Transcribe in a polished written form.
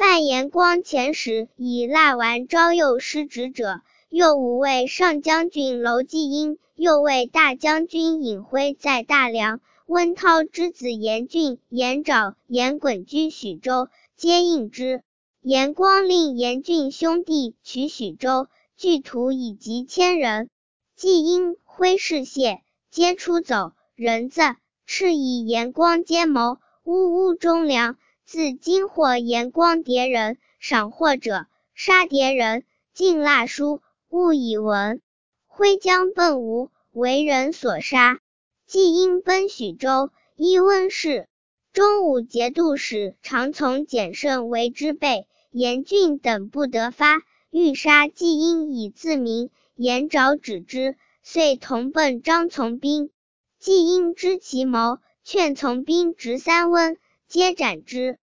范延光遣使以蜡丸招诱失职者，右武卫上将军娄继英、右卫大将军尹辉在大梁，温韬之子严俊、严沼、严衮居许州，皆应之。严光令严俊兄弟取许州，据土以及1000人。继英、辉士谢，皆出走。人子斥以严光奸谋，呜忠良，自今获严光迭人，赏获者杀迭人，尽蜡书，勿以闻。辉将奔吴，为人所杀。继英奔许州，依温氏。中武节度使常从简胜为之备，严俊等不得发，欲杀继英以自明。严沼止之，遂同奔张从兵。继英知其谋，劝从兵直3温，皆斩之。